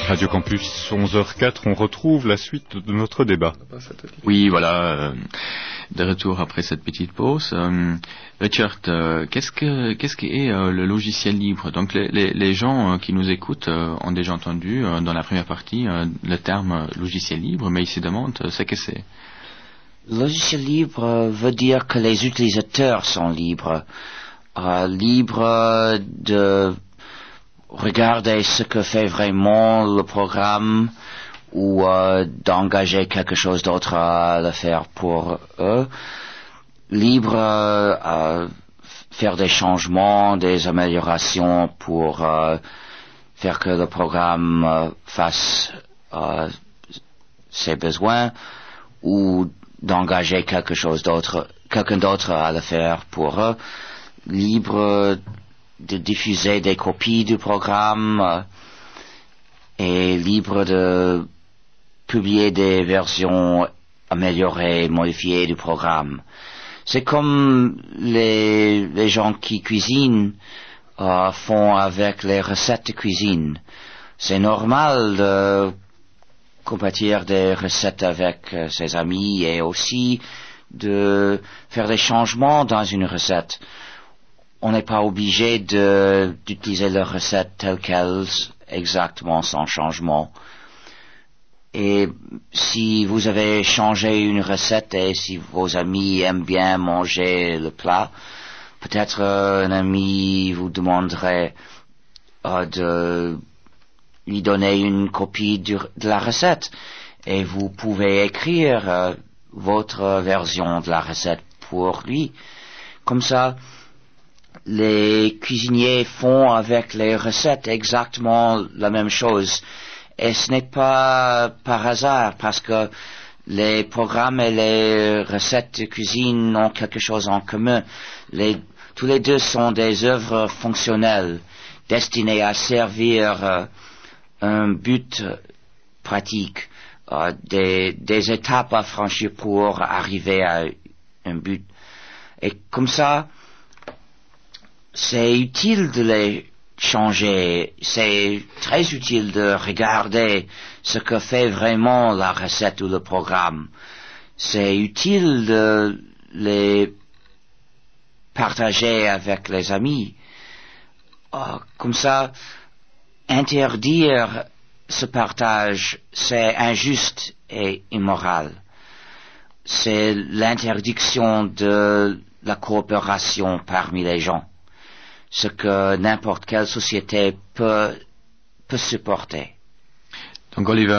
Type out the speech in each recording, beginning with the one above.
Radio Campus 11h04, on retrouve la suite de notre débat. Oui, voilà, de retour après cette petite pause. Richard, qu'est-ce qui est le logiciel libre? Donc les gens qui nous écoutent ont déjà entendu dans la première partie le terme logiciel libre, mais ils se demandent ce que c'est. Logiciel libre veut dire que les utilisateurs sont libres. Libres de regarder ce que fait vraiment le programme ou d'engager quelque chose d'autre à le faire pour eux. Libre à faire des changements, des améliorations pour faire que le programme fasse ses besoins ou d'engager quelqu'un d'autre à le faire pour eux. Libre de diffuser des copies du programme et libre de publier des versions améliorées, modifiées du programme. C'est comme les gens qui cuisinent font avec les recettes de cuisine. C'est normal de compatir des recettes avec ses amis et aussi de faire des changements dans une recette. On n'est pas obligé d'utiliser la recette telle qu'elle, exactement sans changement. Et si vous avez changé une recette et si vos amis aiment bien manger le plat, peut-être un ami vous demanderait de lui donner une copie de la recette. Et vous pouvez écrire votre version de la recette pour lui. Comme ça, les cuisiniers font avec les recettes exactement la même chose. Et ce n'est pas par hasard, parce que les programmes et les recettes de cuisine ont quelque chose en commun. Tous les deux sont des œuvres fonctionnelles, destinées à servir un but pratique, des étapes à franchir pour arriver à un but. Et comme ça, c'est utile de les changer, c'est très utile de regarder ce que fait vraiment la recette ou le programme. C'est utile de les partager avec les amis. Comme ça, interdire ce partage, c'est injuste et immoral. C'est l'interdiction de la coopération parmi les gens. Ce que n'importe quelle société peut supporter. Donc Olivier,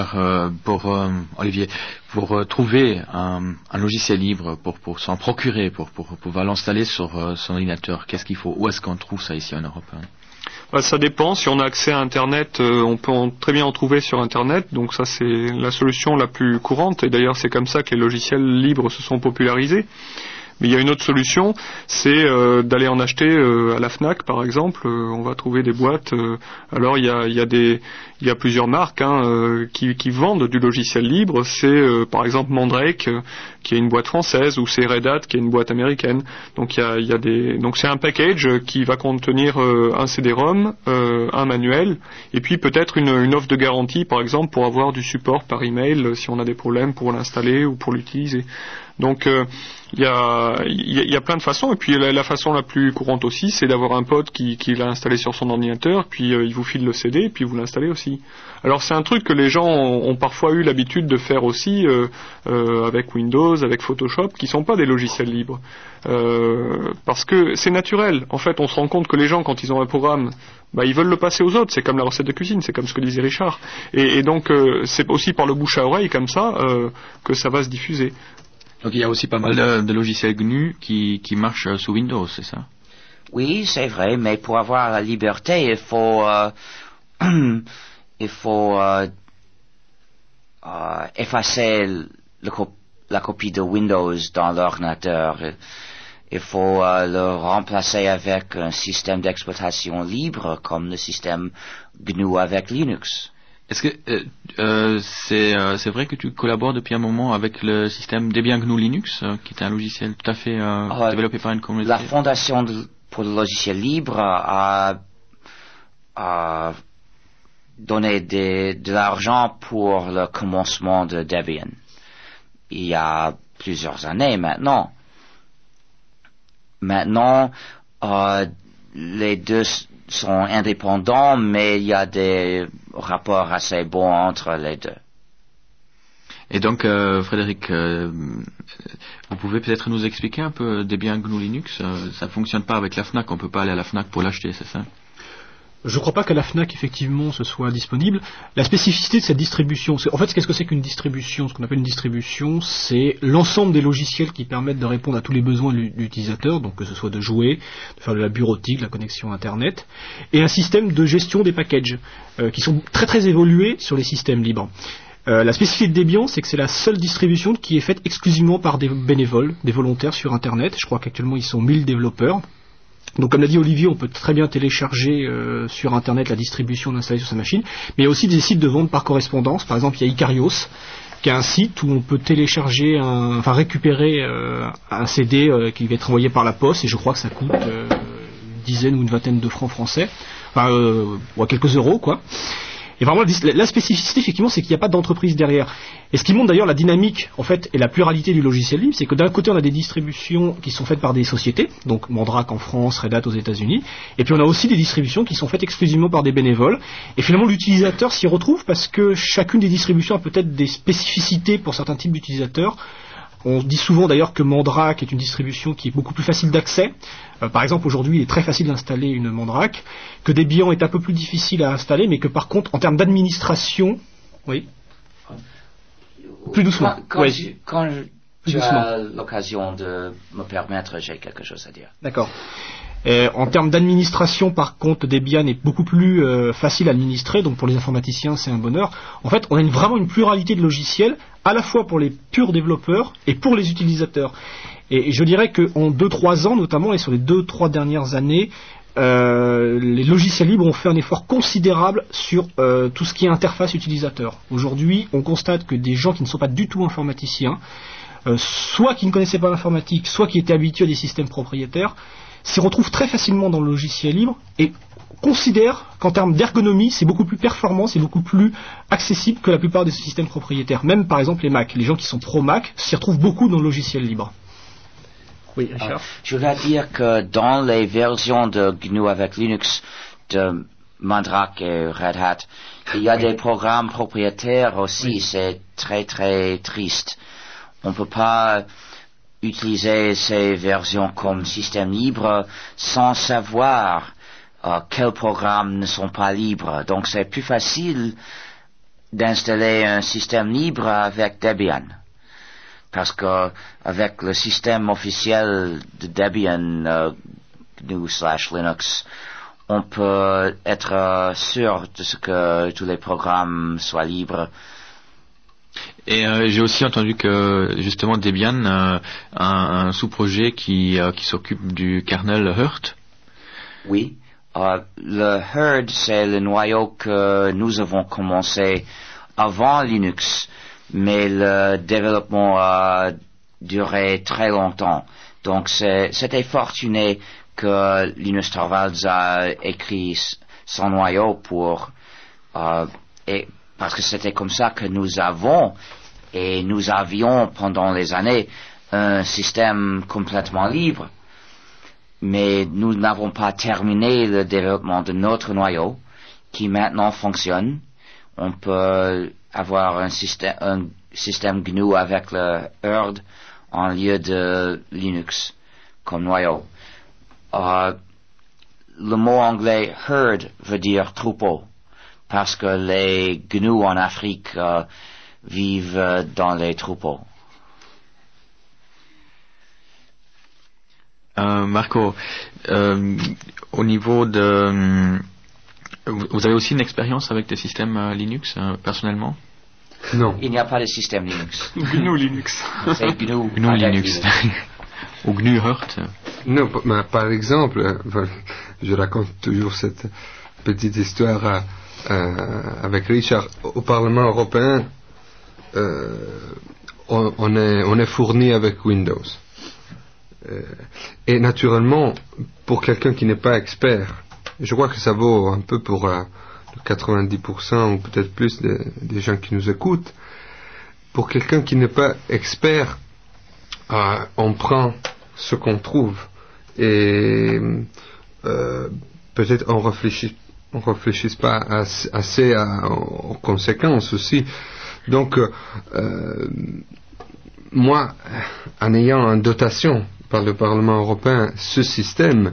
pour trouver un logiciel libre, pour s'en procurer, pour pouvoir l'installer sur son ordinateur, qu'est-ce qu'il faut? Où est-ce qu'on trouve ça ici en Europe? Ça dépend. Si on a accès à Internet, on peut très bien en trouver sur Internet. Donc ça, c'est la solution la plus courante. Et d'ailleurs, c'est comme ça que les logiciels libres se sont popularisés. Mais il y a une autre solution, c'est d'aller en acheter à la Fnac par exemple. On va trouver des boîtes. Alors il y a plusieurs marques qui vendent du logiciel libre. C'est par exemple Mandrake qui est une boîte française, ou c'est Red Hat qui est une boîte américaine. Donc donc c'est un package qui va contenir un CD-ROM, un manuel, et puis peut-être une offre de garantie par exemple pour avoir du support par email si on a des problèmes pour l'installer ou pour l'utiliser. Donc il y a plein de façons, et puis la façon la plus courante aussi, c'est d'avoir un pote qui l'a installé sur son ordinateur, puis il vous file le CD, et puis vous l'installez aussi. Alors c'est un truc que les gens ont parfois eu l'habitude de faire aussi avec Windows, avec Photoshop, qui sont pas des logiciels libres, parce que c'est naturel. En fait, on se rend compte que les gens, quand ils ont un programme, ils veulent le passer aux autres. C'est comme la recette de cuisine, c'est comme ce que disait Richard. Et donc c'est aussi par le bouche à oreille comme ça que ça va se diffuser. Donc il y a aussi pas mal de logiciels GNU qui marchent sous Windows, c'est ça? Oui, c'est vrai, mais pour avoir la liberté, il faut effacer la copie de Windows dans l'ordinateur. Il faut le remplacer avec un système d'exploitation libre comme le système GNU avec Linux. Est-ce que c'est vrai que tu collabores depuis un moment avec le système Debian GNU Linux, qui est un logiciel tout à fait développé par une communauté? La Fondation pour le logiciel libre a donné de l'argent pour le commencement de Debian. Il y a plusieurs années maintenant. Maintenant, les deux sont indépendants, mais il y a des rapports assez bons entre les deux. Et donc, Frédéric, vous pouvez peut-être nous expliquer un peu Debian GNU Linux. Ça fonctionne pas avec la FNAC, on peut pas aller à la FNAC pour l'acheter, c'est ça? Je ne crois pas qu'à la FNAC, effectivement, ce soit disponible. La spécificité de cette distribution, en fait, qu'est-ce que c'est qu'une distribution? Ce qu'on appelle une distribution, c'est l'ensemble des logiciels qui permettent de répondre à tous les besoins de l'utilisateur, donc que ce soit de jouer, de faire de la bureautique, de la connexion Internet, et un système de gestion des packages, qui sont très très évolués sur les systèmes libres. La spécificité de Debian, c'est que c'est la seule distribution qui est faite exclusivement par des bénévoles, des volontaires sur Internet. Je crois qu'actuellement, ils sont 1000 développeurs. Donc comme l'a dit Olivier, on peut très bien télécharger sur Internet la distribution d'installer sur sa machine, mais il y a aussi des sites de vente par correspondance. Par exemple, il y a Icarios, qui est un site où on peut télécharger, récupérer un CD qui va être envoyé par la poste, et je crois que ça coûte une dizaine ou une vingtaine de francs français, ou quelques euros, quoi. Et vraiment, la spécificité, effectivement, c'est qu'il n'y a pas d'entreprise derrière. Et ce qui montre d'ailleurs la dynamique, en fait, et la pluralité du logiciel libre, c'est que d'un côté, on a des distributions qui sont faites par des sociétés, donc Mandrake en France, Red Hat aux États-Unis, et puis on a aussi des distributions qui sont faites exclusivement par des bénévoles. Et finalement, l'utilisateur s'y retrouve parce que chacune des distributions a peut-être des spécificités pour certains types d'utilisateurs. On dit souvent d'ailleurs que Mandrake est une distribution qui est beaucoup plus facile d'accès. Par exemple, aujourd'hui, il est très facile d'installer une Mandrake, que Debian est un peu plus difficile à installer, mais que par contre, en termes d'administration, oui. Plus doucement. Quand tu as l'occasion de me permettre, j'ai quelque chose à dire. D'accord. En termes d'administration, par contre, Debian est beaucoup plus facile à administrer, donc pour les informaticiens, c'est un bonheur. En fait, on a vraiment une pluralité de logiciels, à la fois pour les purs développeurs et pour les utilisateurs. Et je dirais qu'en 2-3 ans, notamment, et sur les 2-3 dernières années, les logiciels libres ont fait un effort considérable sur tout ce qui est interface utilisateur. Aujourd'hui, on constate que des gens qui ne sont pas du tout informaticiens, soit qui ne connaissaient pas l'informatique, soit qui étaient habitués à des systèmes propriétaires, s'y retrouvent très facilement dans le logiciel libre et considèrent qu'en termes d'ergonomie, c'est beaucoup plus performant, c'est beaucoup plus accessible que la plupart des systèmes propriétaires. Même par exemple les Mac. Les gens qui sont pro-Mac s'y retrouvent beaucoup dans le logiciel libre. Oui, Richard. Je voudrais dire que dans les versions de GNU avec Linux de Mandrake et Red Hat, il y a des programmes propriétaires aussi. Oui. C'est très très triste. On ne peut pas utiliser ces versions comme système libre sans savoir quels programmes ne sont pas libres. Donc c'est plus facile d'installer un système libre avec Debian. Parce que avec le système officiel de Debian GNU/Linux, on peut être sûr de ce que tous les programmes soient libres. Et j'ai aussi entendu que justement Debian a un sous-projet qui s'occupe du kernel Hurt. Oui, le Hurt c'est le noyau que nous avons commencé avant Linux, mais le développement a duré très longtemps. Donc c'était fortuné que Linus Torvalds a écrit son noyau pour parce que c'était comme ça que nous avions pendant les années un système complètement libre. Mais nous n'avons pas terminé le développement de notre noyau qui maintenant fonctionne. On peut avoir un système GNU avec le Herd en lieu de Linux comme noyau. Le mot anglais herd veut dire troupeau, parce que les GNU en Afrique vivent dans les troupeaux. Marco, au niveau de... Vous avez aussi une expérience avec des systèmes Linux, personnellement? Non. Il n'y a pas de système Linux. GNU Linux. C'est GNU Linux. Ou GNU Hurt. Non, mais par exemple, je raconte toujours cette petite histoire avec Richard. Au Parlement européen, on est fourni avec Windows. Et naturellement, pour quelqu'un qui n'est pas expert, je crois que ça vaut un peu pour 90% ou peut-être plus des gens qui nous écoutent, pour quelqu'un qui n'est pas expert, on prend ce qu'on trouve et peut-être on réfléchit pas assez aux conséquences aussi. Donc moi, en ayant une dotation par le Parlement européen, ce système,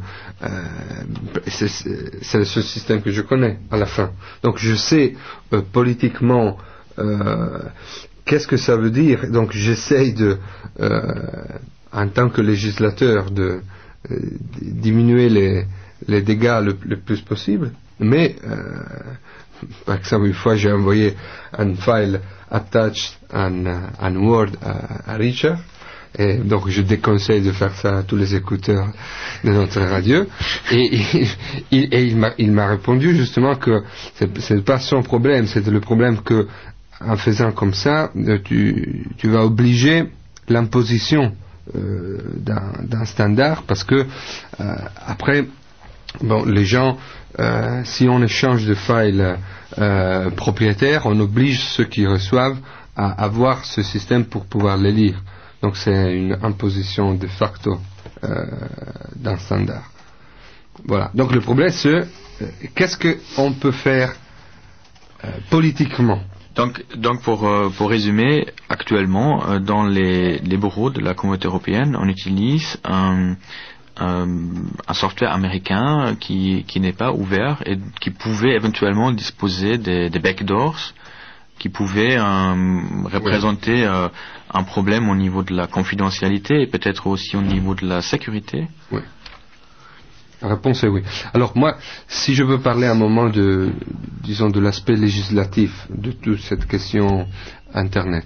c'est le seul système que je connais à la fin. Donc je sais politiquement qu'est-ce que ça veut dire. Donc j'essaye en tant que législateur, de diminuer les dégâts le plus possible. Mais par exemple, une fois j'ai envoyé un file attached en Word à Richard. Et donc je déconseille de faire ça à tous les écouteurs de notre radio. Et il m'a répondu justement que c'est pas son problème, c'est le problème que en faisant comme ça, tu vas obliger l'imposition d'un standard, parce que après, bon, les gens, si on échange de files propriétaires, on oblige ceux qui reçoivent à avoir ce système pour pouvoir les lire. Donc c'est une imposition de facto d'un standard. Voilà. Donc le problème c'est qu'est-ce qu'on peut faire politiquement. Donc pour résumer, actuellement dans les bureaux de la Communauté européenne, on utilise un software américain qui n'est pas ouvert et qui pouvait éventuellement disposer des backdoors qui pouvaient représenter un problème au niveau de la confidentialité et peut-être aussi au niveau de la sécurité. Oui. La réponse est oui. Alors moi, si je veux parler un moment de l'aspect législatif de toute cette question Internet,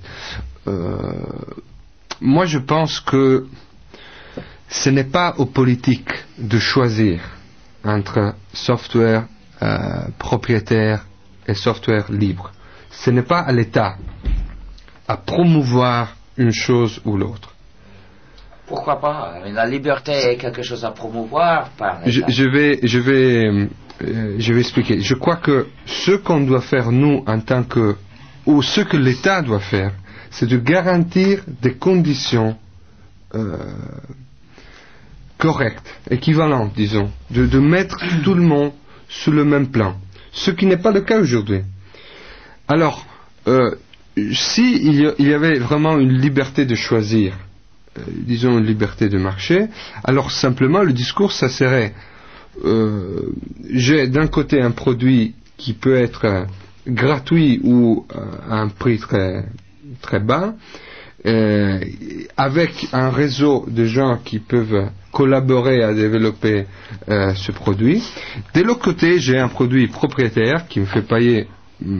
moi je pense que ce n'est pas aux politiques de choisir entre software propriétaire et software libre. Ce n'est pas à l'État à promouvoir une chose ou l'autre. Pourquoi pas? La liberté est quelque chose à promouvoir par l'État. Je vais expliquer. Je crois que ce qu'on doit faire nous en tant que, ou ce que l'État doit faire, c'est de garantir des conditions correctes, équivalentes, disons, de mettre tout le monde sur le même plan. Ce qui n'est pas le cas aujourd'hui. Alors, s'il y avait vraiment une liberté de choisir, disons une liberté de marché, alors simplement le discours ça serait j'ai d'un côté un produit qui peut être gratuit ou à un prix très, très bas, avec un réseau de gens qui peuvent collaborer à développer ce produit. De l'autre côté, j'ai un produit propriétaire qui me fait payer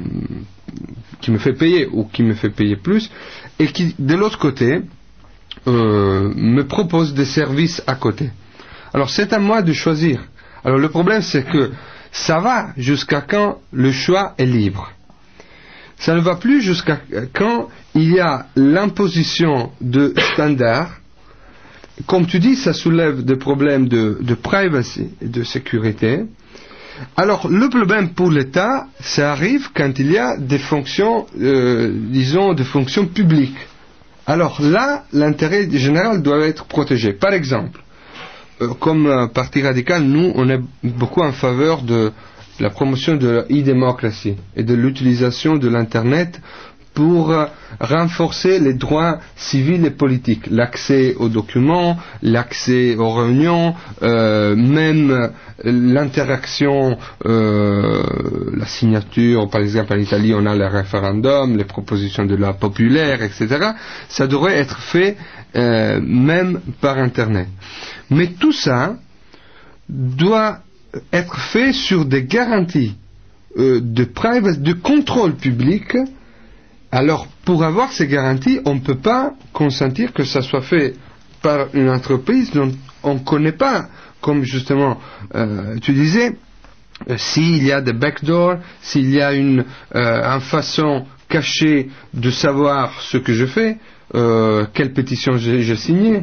ou qui me fait payer plus, et qui, de l'autre côté, me propose des services à côté. Alors c'est à moi de choisir. Alors le problème c'est que ça va jusqu'à quand le choix est libre. Ça ne va plus jusqu'à quand il y a l'imposition de standards. Comme tu dis, ça soulève des problèmes de privacy et de sécurité. Alors le problème pour l'État, ça arrive quand il y a des fonctions, disons des fonctions publiques. Alors là, l'intérêt général doit être protégé. Par exemple, comme Parti radical, nous, on est beaucoup en faveur de la promotion de l'e-démocratie et de l'utilisation de l'Internet pour renforcer les droits civils et politiques, l'accès aux documents, l'accès aux réunions, même l'interaction, la signature, par exemple en Italie on a le référendum, les propositions de loi populaire, etc. Ça devrait être fait même par Internet. Mais tout ça doit être fait sur des garanties de privacy, de contrôle public. Alors, pour avoir ces garanties, on ne peut pas consentir que ça soit fait par une entreprise dont on ne connaît pas, comme justement tu disais, s'il y a des backdoors, s'il y a une façon cachée de savoir ce que je fais, quelle pétition j'ai signée,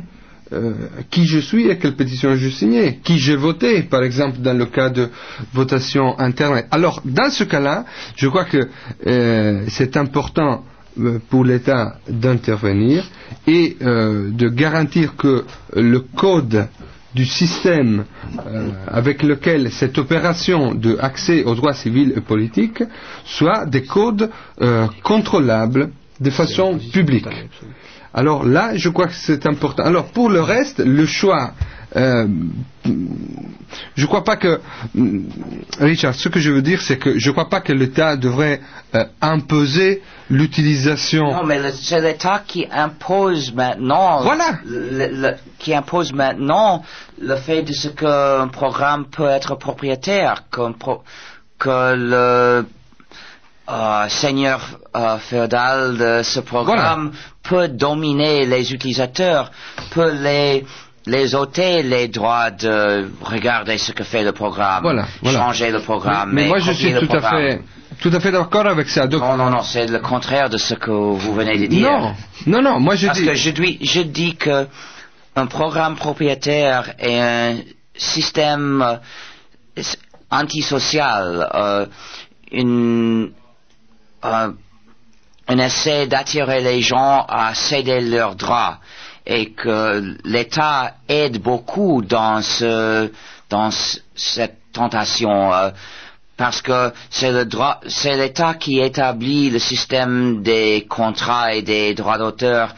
qui je suis et quelle pétition je signais, qui j'ai voté, par exemple dans le cas de votation Internet. Alors, dans ce cas-là, je crois que c'est important pour l'État d'intervenir et de garantir que le code du système avec lequel cette opération d'accès aux droits civils et politiques soit des codes contrôlables de façon publique. Alors là, je crois que c'est important. Alors pour le reste, le choix, je crois pas que, Richard, ce que je veux dire, c'est que je crois pas que l'État devrait imposer l'utilisation. Non, mais c'est l'État qui impose maintenant. Voilà. Qui impose maintenant le fait de ce qu'un programme peut être propriétaire, que le seigneur féodal de ce programme peut dominer les utilisateurs, peut les ôter les droits de regarder ce que fait le programme, changer le programme. Mais moi je suis tout à fait d'accord avec ça. Donc, non, c'est le contraire de ce que vous venez de dire. Non, moi je Parce que je dis que un programme propriétaire est un système antisocial, un essai d'attirer les gens à céder leurs droits, et que l'État aide beaucoup dans cette tentation, parce que c'est l'État qui établit le système des contrats et des droits d'auteur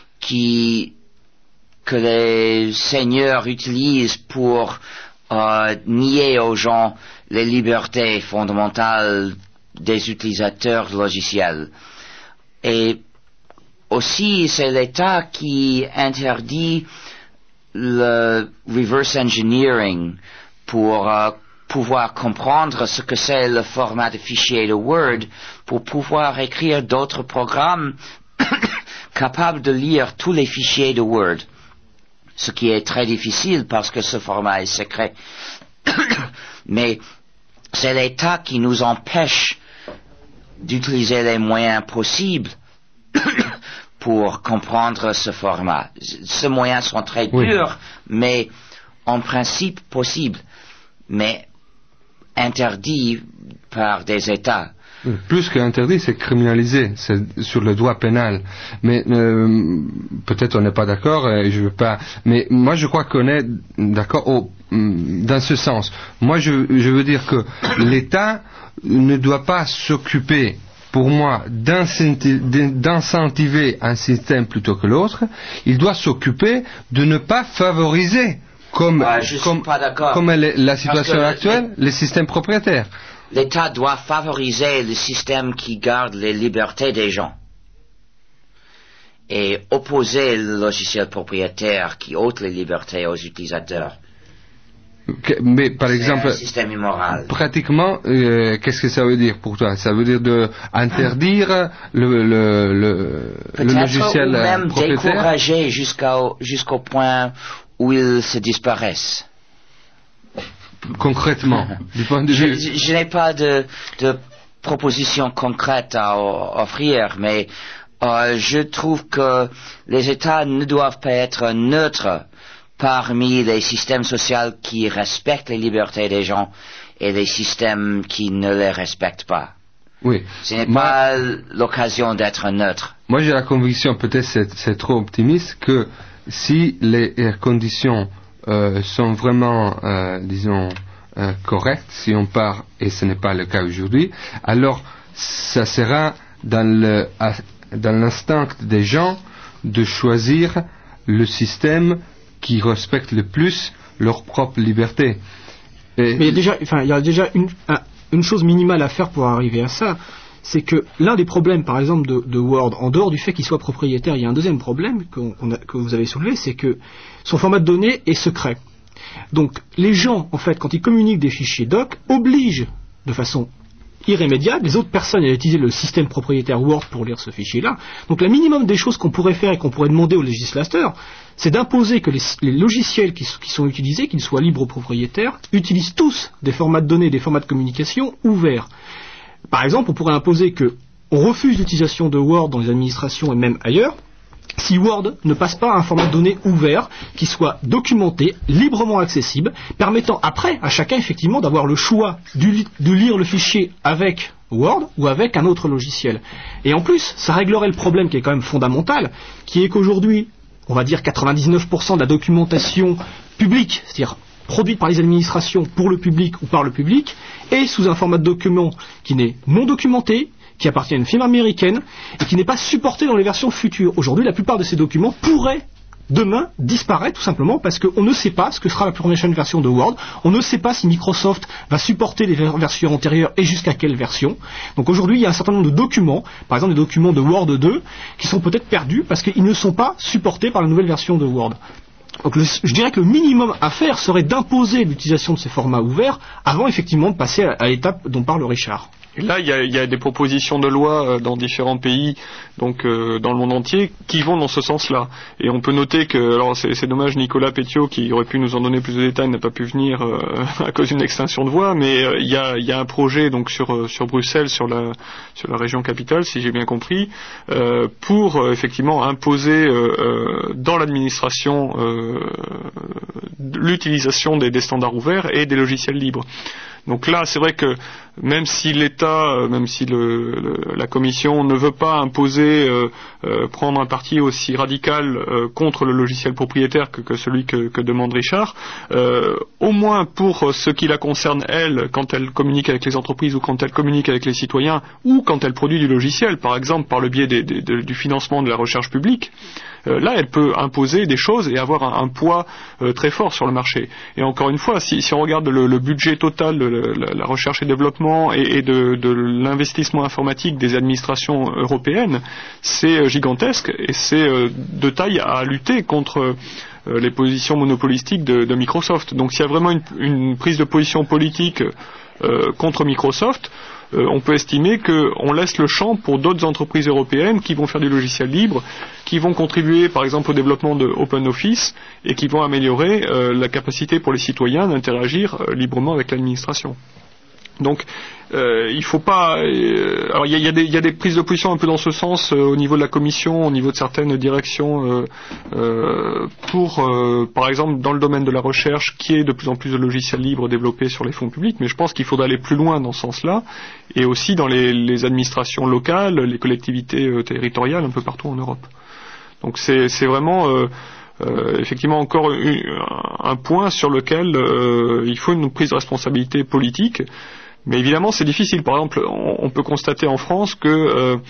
que les seigneurs utilisent pour nier aux gens les libertés fondamentales des utilisateurs logiciels. Et aussi, c'est l'État qui interdit le reverse engineering pour pouvoir comprendre ce que c'est le format de fichier de Word, pour pouvoir écrire d'autres programmes capables de lire tous les fichiers de Word. Ce qui est très difficile parce que ce format est secret. Mais c'est l'État qui nous empêche d'utiliser les moyens possibles pour comprendre ce format. Ces moyens sont très durs, mais en principe possibles, mais interdits par des États. Plus qu'interdit, c'est criminalisé, c'est sur le droit pénal. Mais peut-être on n'est pas d'accord, et je veux pas. Mais moi, je crois qu'on est d'accord dans ce sens. Moi, je veux dire que l'État ne doit pas s'occuper, pour moi, d'incentiver un système plutôt que l'autre. Il doit s'occuper de ne pas favoriser, comme est la situation actuelle, les systèmes propriétaires. L'État doit favoriser le système qui garde les libertés des gens et opposer le logiciel propriétaire qui ôte les libertés aux utilisateurs. Mais par exemple, un système immoral. Pratiquement, qu'est-ce que ça veut dire pour toi? Ça veut dire interdire le logiciel ou même propriétaire, décourager jusqu'au point où ils se disparaissent. Concrètement, du point de vue. Je n'ai pas de proposition concrète à offrir, mais je trouve que les États ne doivent pas être neutres parmi les systèmes sociaux qui respectent les libertés des gens et les systèmes qui ne les respectent pas. Oui. Ce n'est pas l'occasion d'être neutre. Moi, j'ai la conviction, peut-être c'est trop optimiste, que si les conditions sont vraiment, disons, correctes, si on part, et ce n'est pas le cas aujourd'hui, alors ça sera dans l'instinct des gens de choisir le système qui respecte le plus leur propre liberté. Mais il y a déjà une chose minimale à faire pour arriver à ça, c'est que l'un des problèmes, par exemple, de Word, en dehors du fait qu'il soit propriétaire, il y a un deuxième problème que vous avez soulevé, c'est que son format de données est secret. Donc, les gens, en fait, quand ils communiquent des fichiers doc, obligent de façon irrémédiable les autres personnes à utiliser le système propriétaire Word pour lire ce fichier-là. Donc, le minimum des choses qu'on pourrait faire et qu'on pourrait demander aux législateurs, c'est d'imposer que les logiciels qui sont utilisés, qu'ils soient libres ou propriétaires, utilisent tous des formats de données, des formats de communication ouverts. Par exemple, on pourrait imposer qu'on refuse l'utilisation de Word dans les administrations et même ailleurs, si Word ne passe pas à un format de données ouvert, qui soit documenté, librement accessible, permettant après à chacun effectivement d'avoir le choix de lire le fichier avec Word ou avec un autre logiciel. Et en plus, ça réglerait le problème qui est quand même fondamental, qui est qu'aujourd'hui, on va dire 99% de la documentation publique, c'est-à-dire produite par les administrations pour le public ou par le public, est sous un format de document qui n'est non documenté, qui appartient à une firme américaine et qui n'est pas supporté dans les versions futures. Aujourd'hui, la plupart de ces documents pourraient demain disparaître tout simplement parce qu'on ne sait pas ce que sera la prochaine version de Word, on ne sait pas si Microsoft va supporter les versions antérieures et jusqu'à quelle version. Donc aujourd'hui, il y a un certain nombre de documents, par exemple des documents de Word 2, qui sont peut-être perdus parce qu'ils ne sont pas supportés par la nouvelle version de Word. Donc je dirais que le minimum à faire serait d'imposer l'utilisation de ces formats ouverts avant effectivement de passer à l'étape dont parle Richard. Et là, il y a des propositions de loi dans différents pays, donc dans le monde entier, qui vont dans ce sens-là. Et on peut noter que, alors c'est dommage, Nicolas Pétiot, qui aurait pu nous en donner plus de détails, n'a pas pu venir à cause d'une extinction de voix, mais il y a un projet donc sur Bruxelles, sur la région capitale, si j'ai bien compris, pour effectivement imposer dans l'administration l'utilisation des standards ouverts et des logiciels libres. Donc là, c'est vrai que même si l'État, même si la Commission ne veut pas imposer, prendre un parti aussi radical contre le logiciel propriétaire que celui que demande Richard, au moins pour ce qui la concerne elle, quand elle communique avec les entreprises ou quand elle communique avec les citoyens ou quand elle produit du logiciel, par exemple par le biais du financement de la recherche publique, là elle peut imposer des choses et avoir un poids très fort sur le marché. Et encore une fois, si on regarde le budget total de la recherche et développement et de l'investissement informatique des administrations européennes, c'est gigantesque et c'est de taille à lutter contre les positions monopolistiques de Microsoft. Donc s'il y a vraiment une prise de position politique contre Microsoft, on peut estimer qu'on laisse le champ pour d'autres entreprises européennes qui vont faire du logiciel libre, qui vont contribuer par exemple au développement de OpenOffice et qui vont améliorer la capacité pour les citoyens d'interagir librement avec l'administration. Donc il faut pas. Alors il y a des prises de position un peu dans ce sens au niveau de la Commission, au niveau de certaines directions pour, par exemple, dans le domaine de la recherche, qui est de plus en plus de logiciels libres développés sur les fonds publics. Mais je pense qu'il faudrait aller plus loin dans ce sens-là, et aussi dans les administrations locales, les collectivités territoriales, un peu partout en Europe. Donc c'est vraiment effectivement encore un point sur lequel il faut une prise de responsabilité politique. Mais évidemment, c'est difficile. Par exemple, on peut constater en France que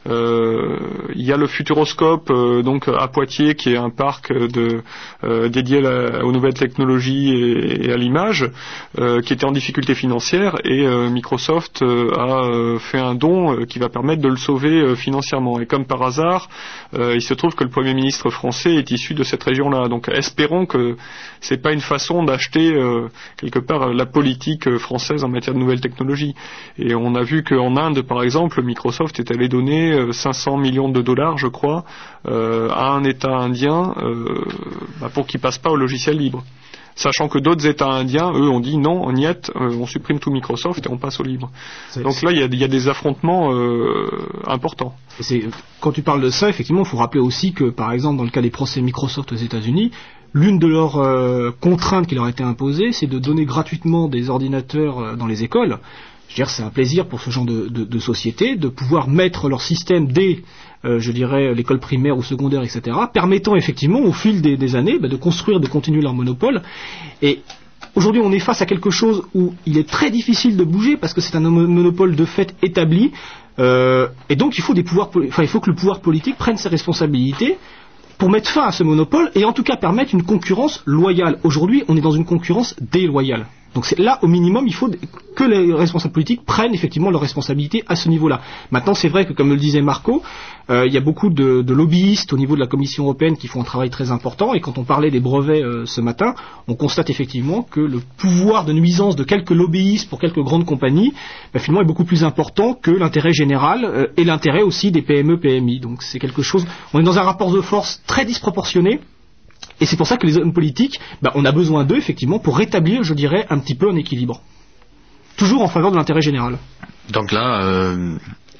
il y a le Futuroscope donc à Poitiers, qui est un parc dédié aux nouvelles technologies et à l'image, qui était en difficulté financière, et Microsoft a fait un don qui va permettre de le sauver financièrement. Et comme par hasard, il se trouve que le Premier ministre français est issu de cette région-là. Donc espérons que c'est pas une façon d'acheter quelque part la politique française en matière de nouvelles technologies. Et on a vu qu'en Inde, par exemple, Microsoft est allé donner 500 millions de dollars, je crois, à un État indien pour qu'il passe pas au logiciel libre. Sachant que d'autres États indiens, eux, ont dit non, on supprime tout Microsoft et on passe au libre. Donc là, il y a des affrontements importants. Quand tu parles de ça, effectivement, il faut rappeler aussi que, par exemple, dans le cas des procès Microsoft aux États-Unis, l'une de leurs contraintes qui leur a été imposée, c'est de donner gratuitement des ordinateurs dans les écoles. Je veux dire, c'est un plaisir pour ce genre de société de pouvoir mettre leur système dès, je dirais, l'école primaire ou secondaire, etc., permettant effectivement, au fil des années, de construire, de continuer leur monopole. Et aujourd'hui, on est face à quelque chose où il est très difficile de bouger parce que c'est un monopole de fait établi. Et donc, il faut que le pouvoir politique prenne ses responsabilités pour mettre fin à ce monopole et en tout cas permettre une concurrence loyale. Aujourd'hui, on est dans une concurrence déloyale. Donc c'est là, au minimum, il faut que les responsables politiques prennent effectivement leurs responsabilités à ce niveau-là. Maintenant, c'est vrai que, comme le disait Marco, il y a beaucoup de lobbyistes au niveau de la Commission européenne qui font un travail très important, et quand on parlait des brevets ce matin, on constate effectivement que le pouvoir de nuisance de quelques lobbyistes pour quelques grandes compagnies, finalement, est beaucoup plus important que l'intérêt général et l'intérêt aussi des PME, PMI. Donc c'est quelque chose, on est dans un rapport de force très disproportionné. Et c'est pour ça que les hommes politiques, on a besoin d'eux, effectivement, pour rétablir, je dirais, un petit peu un équilibre. Toujours en faveur de l'intérêt général. Donc là,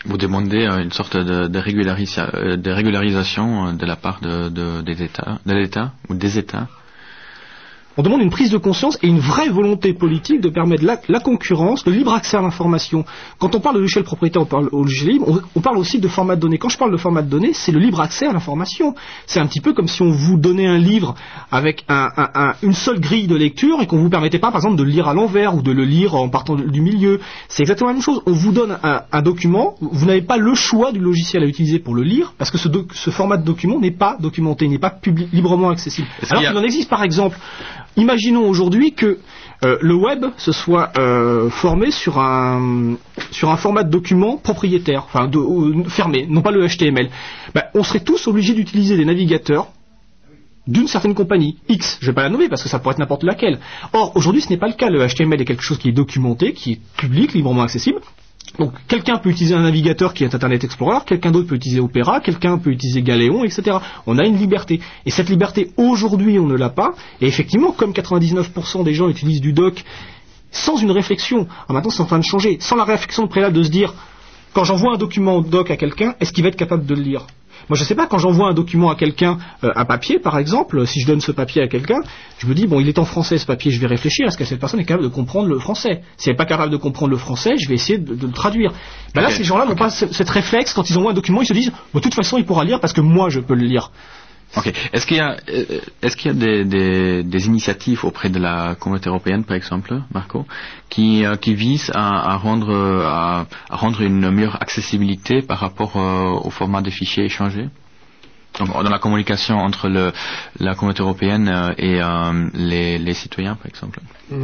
vous demandez une sorte de régularisation de la part de l'État ou des États. On demande une prise de conscience et une vraie volonté politique de permettre la concurrence, le libre accès à l'information. Quand on parle de logiciel propriétaire, on parle au logiciel libre, on parle aussi de format de données. Quand je parle de format de données, c'est le libre accès à l'information. C'est un petit peu comme si on vous donnait un livre avec une seule grille de lecture et qu'on vous permettait pas, par exemple, de le lire à l'envers ou de le lire en partant du milieu. C'est exactement la même chose. On vous donne un document, vous n'avez pas le choix du logiciel à utiliser pour le lire, parce que ce format de document n'est pas documenté, n'est pas librement accessible. Alors qu'il en existe, par exemple, imaginons aujourd'hui que le web se soit formé sur un format de document propriétaire, enfin fermé, non pas le HTML. On serait tous obligés d'utiliser des navigateurs d'une certaine compagnie, X, je ne vais pas la nommer parce que ça pourrait être n'importe laquelle. Or, aujourd'hui, ce n'est pas le cas. Le HTML est quelque chose qui est documenté, qui est public, librement accessible. Donc, quelqu'un peut utiliser un navigateur qui est Internet Explorer, quelqu'un d'autre peut utiliser Opera, quelqu'un peut utiliser Galéon, etc. On a une liberté. Et cette liberté, aujourd'hui, on ne l'a pas. Et effectivement, comme 99% des gens utilisent du doc sans une réflexion, maintenant c'est en train de changer, sans la réflexion préalable de se dire, quand j'envoie un document doc à quelqu'un, est-ce qu'il va être capable de le lire ? Moi, je ne sais pas, quand j'envoie un document à quelqu'un, un papier, par exemple, si je donne ce papier à quelqu'un, je me dis, bon, il est en français, ce papier, je vais réfléchir, est-ce que cette personne est capable de comprendre le français ? Si elle n'est pas capable de comprendre le français, je vais essayer de le traduire. Là, ces gens-là n'ont pas cette réflexe, quand ils envoient un document, ils se disent, de toute façon, il pourra lire parce que moi, je peux le lire. Ok. Est-ce qu'il y a des initiatives auprès de la Communauté européenne, par exemple, Marco, qui visent à rendre une meilleure accessibilité par rapport au format des fichiers échangés? Donc, dans la communication entre la Communauté européenne et les citoyens, par exemple.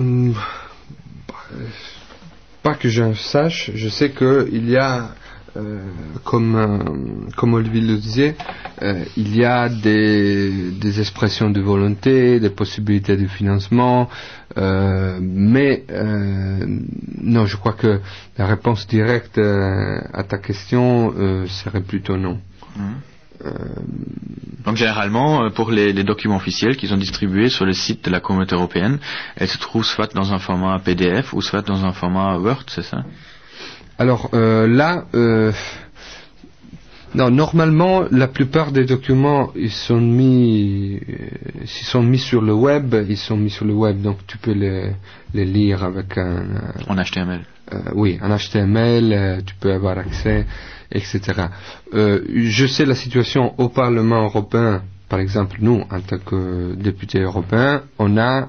Pas que je sache. Je sais qu'il y a comme Olivier le disait, il y a des expressions de volonté, des possibilités de financement, mais non, je crois que la réponse directe à ta question serait plutôt non. Donc généralement, pour les documents officiels qui sont distribués sur le site de la Communauté européenne, elles se trouvent soit dans un format PDF ou soit dans un format Word, c'est ça ? Alors non, normalement, la plupart des documents, s'ils sont mis sur le web, donc tu peux les lire avec en HTML. Oui, en HTML, tu peux avoir accès, etc. Je sais la situation au Parlement européen. Par exemple, nous, en tant que députés européens, on a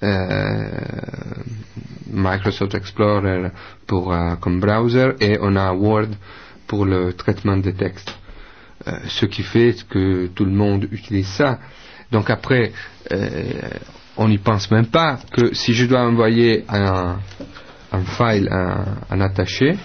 Microsoft Explorer comme browser et on a Word pour le traitement des textes. Ce qui fait que tout le monde utilise ça. Donc après, on n'y pense même pas que si je dois envoyer un file, un attaché,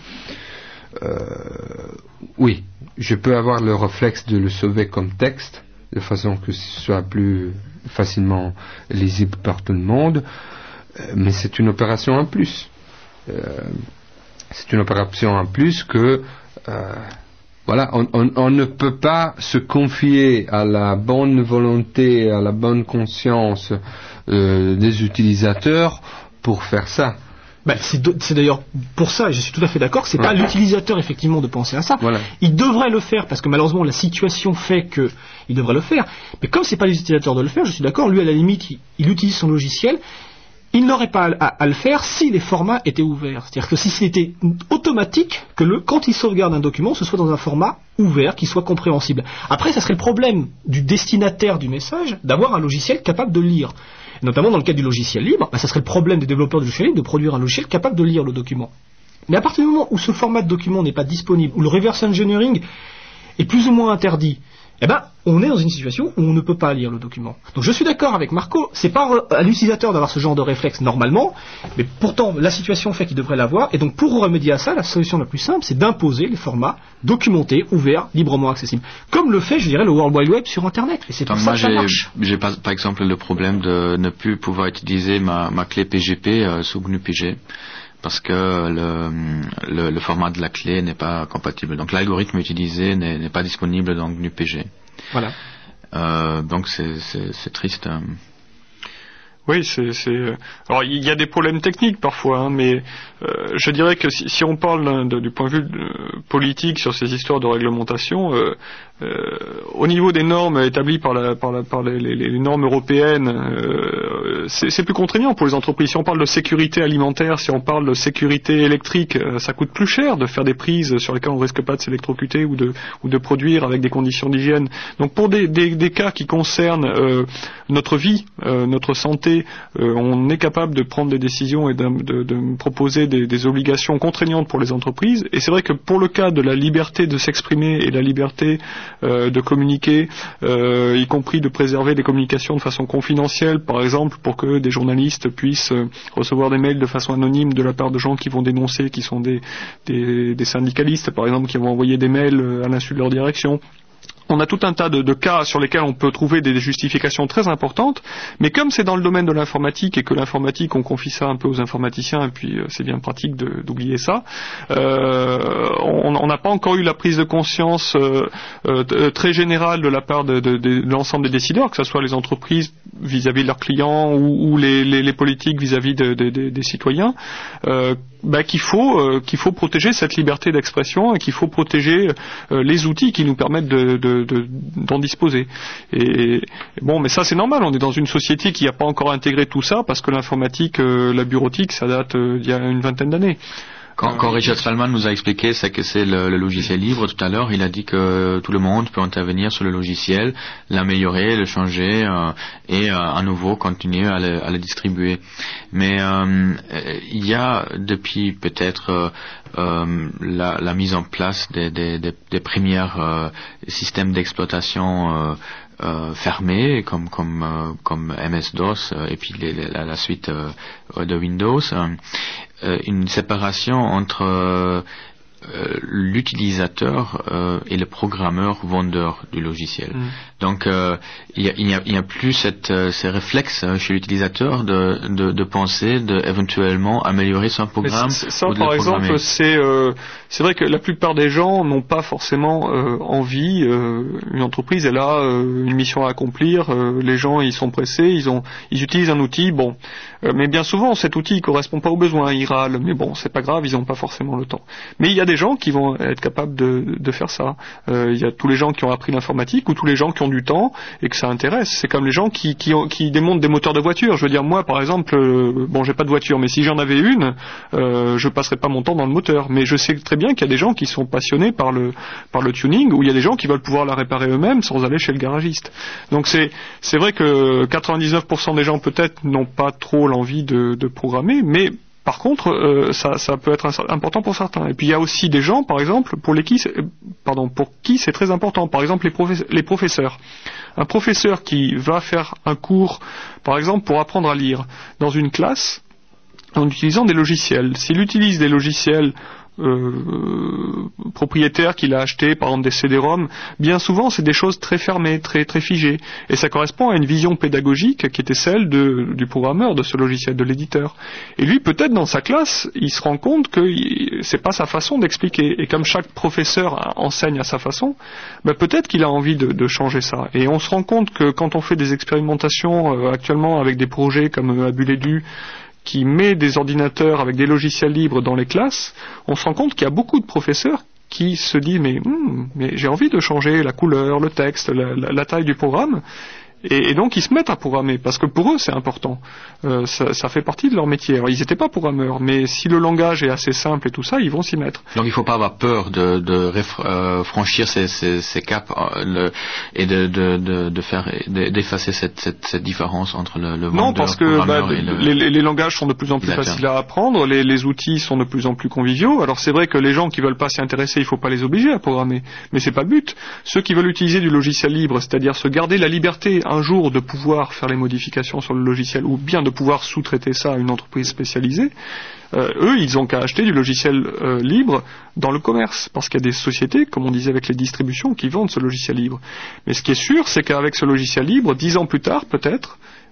oui, je peux avoir le réflexe de le sauver comme texte, de façon que ce soit plus facilement lisible par tout le monde, mais c'est une opération en plus. C'est une opération en plus que voilà, on ne peut pas se confier à la bonne volonté, à la bonne conscience des utilisateurs pour faire ça. C'est d'ailleurs pour ça, et je suis tout à fait d'accord, que c'est pas à l'utilisateur effectivement de penser à ça. Voilà. Il devrait le faire parce que malheureusement la situation fait qu'il devrait le faire. Mais comme c'est pas l'utilisateur de le faire, je suis d'accord. Lui à la limite, il utilise son logiciel. Il n'aurait pas à le faire si les formats étaient ouverts. C'est-à-dire que si c'était automatique que quand il sauvegarde un document, ce soit dans un format ouvert, qui soit compréhensible. Après, ça serait le problème du destinataire du message d'avoir un logiciel capable de lire. Notamment dans le cas du logiciel libre, ça serait le problème des développeurs du logiciel libre de produire un logiciel capable de lire le document. Mais à partir du moment où ce format de document n'est pas disponible, où le reverse engineering est plus ou moins interdit, on est dans une situation où on ne peut pas lire le document. Donc je suis d'accord avec Marco, c'est pas à l'utilisateur d'avoir ce genre de réflexe normalement, mais pourtant la situation fait qu'il devrait l'avoir, et donc pour remédier à ça, la solution la plus simple, c'est d'imposer les formats documentés, ouverts, librement accessibles. Comme le fait, je dirais, le World Wide Web sur Internet. Et c'est pour ça que ça marche. J'ai par exemple le problème de ne plus pouvoir utiliser ma clé PGP sous GNU-PG. Parce que le format de la clé n'est pas compatible. Donc l'algorithme utilisé n'est pas disponible dans GNU-PG. Voilà. Donc c'est triste. Oui, alors il y a des problèmes techniques parfois, mais je dirais que si on parle du point de vue politique sur ces histoires de réglementation, au niveau des normes établies par les normes européennes, c'est plus contraignant pour les entreprises. Si on parle de sécurité alimentaire, si on parle de sécurité électrique, ça coûte plus cher de faire des prises sur lesquelles on ne risque pas de s'électrocuter ou de produire avec des conditions d'hygiène. Donc pour des cas qui concernent notre vie, notre santé, on est capable de prendre des décisions et de proposer des obligations contraignantes pour les entreprises. Et c'est vrai que pour le cas de la liberté de s'exprimer et la liberté de communiquer, y compris de préserver des communications de façon confidentielle, par exemple pour que des journalistes puissent recevoir des mails de façon anonyme de la part de gens qui vont dénoncer, qui sont des syndicalistes, par exemple, qui vont envoyer des mails à l'insu de leur direction. On a tout un tas de cas sur lesquels on peut trouver des justifications très importantes, mais comme c'est dans le domaine de l'informatique et que l'informatique, on confie ça un peu aux informaticiens, et puis c'est bien pratique d'oublier ça, on n'a pas encore eu la prise de conscience très générale de la part de l'ensemble des décideurs, que ce soit les entreprises vis-à-vis de leurs clients ou les politiques vis-à-vis des citoyens, qu'il faut protéger cette liberté d'expression et qu'il faut protéger les outils qui nous permettent d'en disposer. Et bon, mais ça c'est normal, on est dans une société qui n'a pas encore intégré tout ça parce que l'informatique, la bureautique, ça date d'il y a une vingtaine d'années. Quand Richard Stallman nous a expliqué ce que c'est le logiciel libre tout à l'heure, il a dit que tout le monde peut intervenir sur le logiciel, l'améliorer, le changer et à nouveau continuer à le distribuer. Mais il y a depuis peut-être la mise en place des premiers systèmes d'exploitation fermés comme MS-DOS et puis la suite de Windows, une séparation entre l'utilisateur et le programmeur vendeur du logiciel. Donc il n'y a plus ces réflexes chez l'utilisateur de penser éventuellement améliorer son programme. Ça par exemple, c'est vrai que la plupart des gens n'ont pas forcément envie. Une entreprise elle a une mission à accomplir, les gens ils sont pressés, ils utilisent un outil, mais bien souvent cet outil il correspond pas aux besoins, ils râlent, mais bon c'est pas grave, ils n'ont pas forcément le temps. Mais il y a des gens qui vont être capables de faire ça. Il y a tous les gens qui ont appris l'informatique ou tous les gens qui ont du temps et que ça intéresse. C'est comme les gens qui démontent des moteurs de voiture. Je veux dire, moi par exemple, j'ai pas de voiture, mais si j'en avais une, je passerais pas mon temps dans le moteur. Mais je sais très bien qu'il y a des gens qui sont passionnés par le tuning, ou il y a des gens qui veulent pouvoir la réparer eux-mêmes sans aller chez le garagiste. Donc c'est vrai que 99% des gens peut-être n'ont pas trop l'envie de programmer, mais par contre, ça peut être important pour certains. Et puis il y a aussi des gens, par exemple, pour qui c'est très important. Par exemple, les professeurs. Un professeur qui va faire un cours, par exemple, pour apprendre à lire dans une classe, en utilisant des logiciels. S'il utilise des logiciels propriétaires qu'il a achetés, par exemple des CD-ROM, bien souvent c'est des choses très fermées, très très figées, et ça correspond à une vision pédagogique qui était celle du programmeur de ce logiciel, de l'éditeur. Et lui peut-être dans sa classe il se rend compte que c'est pas sa façon d'expliquer, et comme chaque professeur enseigne à sa façon, peut-être qu'il a envie de changer ça. Et on se rend compte que quand on fait des expérimentations actuellement avec des projets comme Abuledu qui met des ordinateurs avec des logiciels libres dans les classes, on se rend compte qu'il y a beaucoup de professeurs qui se disent mais j'ai envie de changer la couleur, le texte, la taille du programme, et donc ils se mettent à programmer parce que pour eux c'est important. Ça fait partie de leur métier. Alors ils n'étaient pas programmeurs, mais si le langage est assez simple et tout ça, ils vont s'y mettre. Donc il ne faut pas avoir peur de franchir ces caps et d'effacer cette différence entre le vendeur, non, parce que les langages sont de plus en plus faciles à apprendre, les outils sont de plus en plus conviviaux. Alors c'est vrai que les gens qui veulent pas s'y intéresser, il ne faut pas les obliger à programmer, mais c'est pas le but. Ceux qui veulent utiliser du logiciel libre, c'est-à-dire se garder la liberté un jour de pouvoir faire les modifications sur le logiciel ou bien de pouvoir sous-traiter ça à une entreprise spécialisée, eux ils ont qu'à acheter du logiciel libre dans le commerce, parce qu'il y a des sociétés, comme on disait avec les distributions, qui vendent ce logiciel libre. Mais ce qui est sûr, c'est qu'avec ce logiciel libre, 10 ans plus tard peut-être,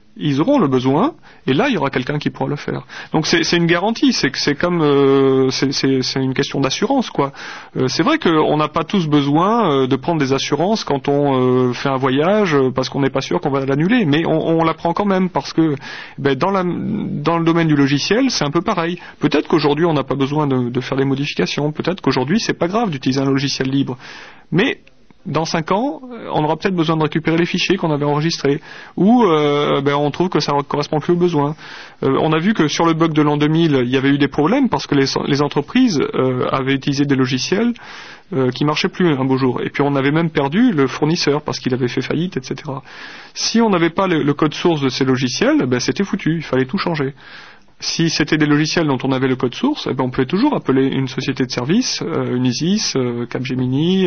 ils auront le besoin, et là il y aura quelqu'un qui pourra le faire. Donc c'est une garantie, c'est comme c'est une question d'assurance, quoi. C'est vrai qu'on n'a pas tous besoin de prendre des assurances quand on fait un voyage parce qu'on n'est pas sûr qu'on va l'annuler, mais on la prend quand même parce que dans le domaine du logiciel c'est un peu pareil. Peut-être qu'aujourd'hui on n'a pas besoin de faire des modifications, peut-être qu'aujourd'hui c'est pas grave d'utiliser un logiciel libre, mais dans 5 ans, on aura peut-être besoin de récupérer les fichiers qu'on avait enregistrés, ou on trouve que ça ne correspond plus aux besoins. On a vu que sur le bug de l'an 2000, il y avait eu des problèmes parce que les entreprises avaient utilisé des logiciels qui marchaient plus un beau jour. Et puis on avait même perdu le fournisseur parce qu'il avait fait faillite, etc. Si on n'avait pas le code source de ces logiciels, c'était foutu, il fallait tout changer. Si c'était des logiciels dont on avait le code source, on pouvait toujours appeler une société de service, une ISIS, Capgemini,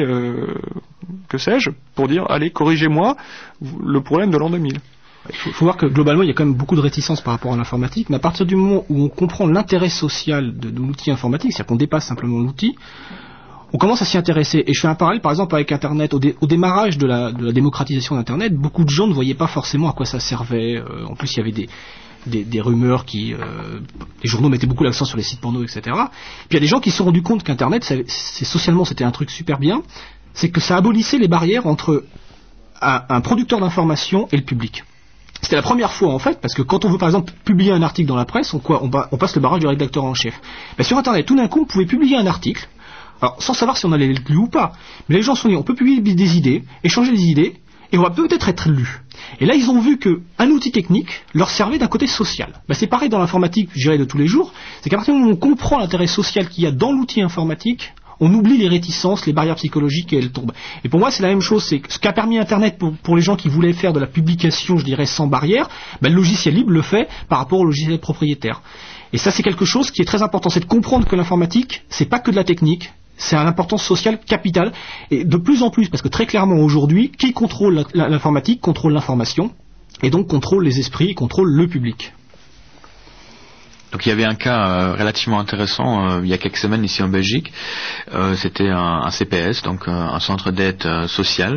que sais-je, pour dire allez, corrigez-moi le problème de l'an 2000. Il faut voir que globalement il y a quand même beaucoup de réticence par rapport à l'informatique, mais à partir du moment où on comprend l'intérêt social de l'outil informatique, c'est-à-dire qu'on dépasse simplement l'outil, on commence à s'y intéresser. Et je fais un parallèle par exemple avec Internet. Au démarrage de la démocratisation d'Internet, beaucoup de gens ne voyaient pas forcément à quoi ça servait. En plus il y avait des rumeurs les journaux mettaient beaucoup l'accent sur les sites porno, etc. Puis il y a des gens qui se sont rendus compte qu'Internet, socialement c'était un truc super bien, c'est que ça abolissait les barrières entre un producteur d'information et le public. C'était la première fois en fait, parce que quand on veut par exemple publier un article dans la presse, on passe le barrage du rédacteur en chef. Sur Internet, tout d'un coup, on pouvait publier un article, alors sans savoir si on allait le lire ou pas, mais les gens se sont dit, on peut publier des idées, échanger des idées, et on va peut-être être lu. Et là, ils ont vu qu'un outil technique leur servait d'un côté social. C'est pareil dans l'informatique, je dirais, de tous les jours. C'est qu'à partir du moment où on comprend l'intérêt social qu'il y a dans l'outil informatique, on oublie les réticences, les barrières psychologiques et elles tombent. Et pour moi, c'est la même chose. C'est ce qu'a permis Internet pour les gens qui voulaient faire de la publication, je dirais, sans barrière. Le logiciel libre le fait par rapport au logiciel propriétaire. Et ça, c'est quelque chose qui est très important. C'est de comprendre que l'informatique, c'est pas que de la technique. C'est une importance sociale capitale, et de plus en plus, parce que très clairement aujourd'hui, qui contrôle l'informatique contrôle l'information, et donc contrôle les esprits, contrôle le public. Donc il y avait un cas relativement intéressant il y a quelques semaines ici en Belgique. C'était un CPS, donc un centre d'aide sociale,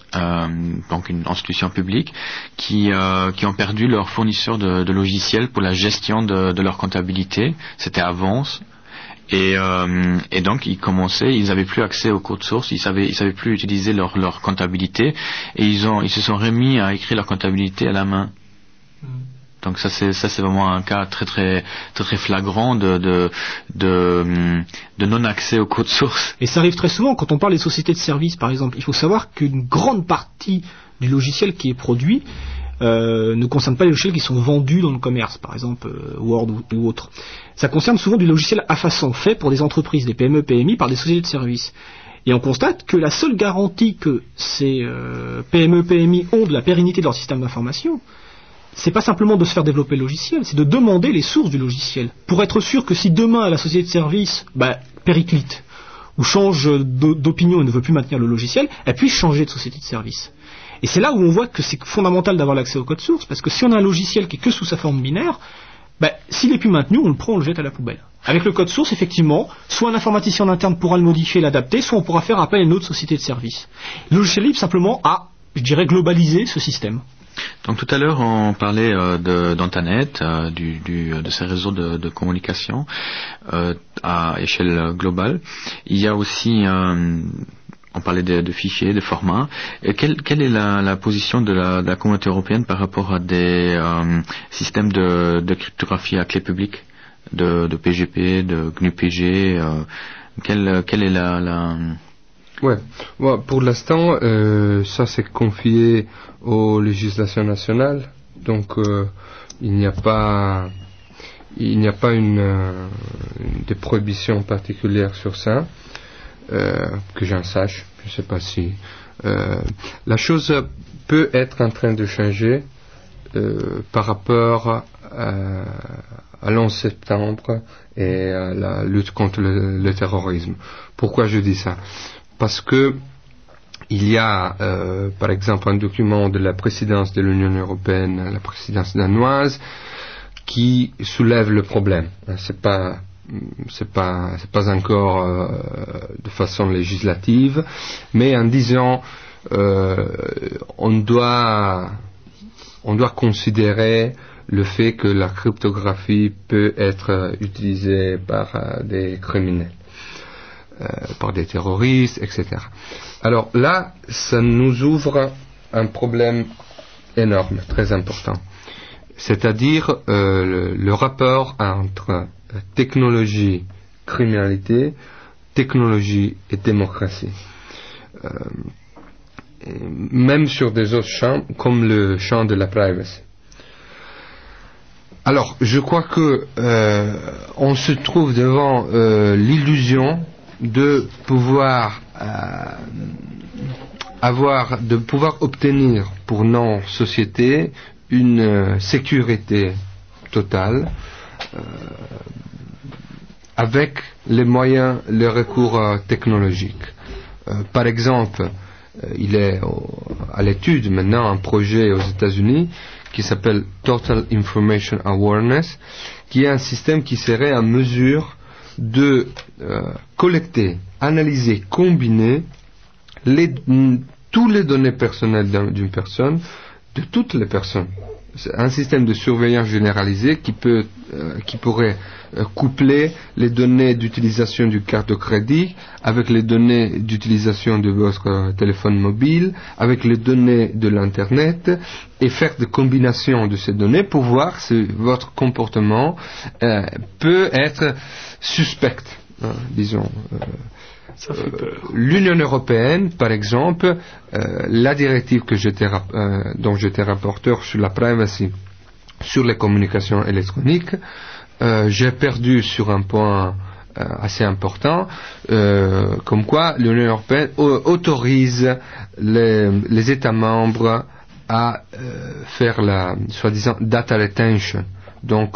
donc une institution publique, qui ont perdu leur fournisseur de logiciels pour la gestion de leur comptabilité. C'était Avance. Et donc ils n'avaient plus accès au code source, ils savaient plus utiliser leur comptabilité, et ils se sont remis à écrire leur comptabilité à la main. Donc ça c'est vraiment un cas très très très très flagrant de non accès au code source. Et ça arrive très souvent quand on parle des sociétés de services, par exemple. Il faut savoir qu'une grande partie du logiciel qui est produit ne concerne pas les logiciels qui sont vendus dans le commerce, par exemple Word ou autre. Ça concerne souvent du logiciel à façon, fait pour des entreprises, des PME, PMI, par des sociétés de services. Et on constate que la seule garantie que ces PME, PMI ont de la pérennité de leur système d'information, c'est pas simplement de se faire développer le logiciel, c'est de demander les sources du logiciel, pour être sûr que si demain la société de service périclite, ou change d'opinion et ne veut plus maintenir le logiciel, elle puisse changer de société de service. Et c'est là où on voit que c'est fondamental d'avoir l'accès au code source, parce que si on a un logiciel qui est que sous sa forme binaire, s'il n'est plus maintenu, on le prend, on le jette à la poubelle. Avec le code source, effectivement, soit un informaticien en interne pourra le modifier, l'adapter, soit on pourra faire appel à une autre société de service. Le logiciel libre, simplement, a, je dirais, globalisé ce système. Donc tout à l'heure, on parlait d'Internet, de ces réseaux de communication à échelle globale. Il y a aussi... on parlait de fichiers, de formats. Et quelle est la position de la communauté européenne par rapport à des systèmes de cryptographie à clé publique, de PGP, de GNU-PG quelle est la... Ouais. Pour l'instant, ça c'est confié aux législations nationales. Donc il n'y a pas des prohibitions particulières sur ça. Que j'en sache, je ne sais pas si la chose peut être en train de changer par rapport à l'11 septembre et à la lutte contre le terrorisme. Pourquoi je dis ça? Parce que il y a par exemple un document de la présidence de l'Union européenne, la présidence danoise, qui soulève le problème. C'est pas encore de façon législative, mais en disant on doit on doit considérer le fait que la cryptographie peut être utilisée par des criminels, par des terroristes, etc. Alors là, ça nous ouvre un problème énorme, très important. C'est-à-dire le rapport entre technologie, criminalité, technologie et démocratie. Même sur des autres champs, comme le champ de la privacy. Alors, je crois que on se trouve devant l'illusion de pouvoir obtenir pour nos sociétés une sécurité totale avec les moyens, les recours technologiques. Par exemple, il est à l'étude maintenant un projet aux États-Unis qui s'appelle Total Information Awareness, qui est un système qui serait en mesure de collecter, analyser, combiner toutes les données personnelles d'une personne, de toutes les personnes. C'est un système de surveillance généralisée qui pourrait coupler les données d'utilisation du carte de crédit avec les données d'utilisation de votre téléphone mobile, avec les données de l'internet, et faire des combinaisons de ces données pour voir si votre comportement peut être suspect, disons. Ça fait peur. L'Union européenne, par exemple, la directive dont j'étais rapporteur sur la privacy, sur les communications électroniques, j'ai perdu sur un point assez important, comme quoi l'Union européenne autorise les États membres à faire la soi-disant data retention, donc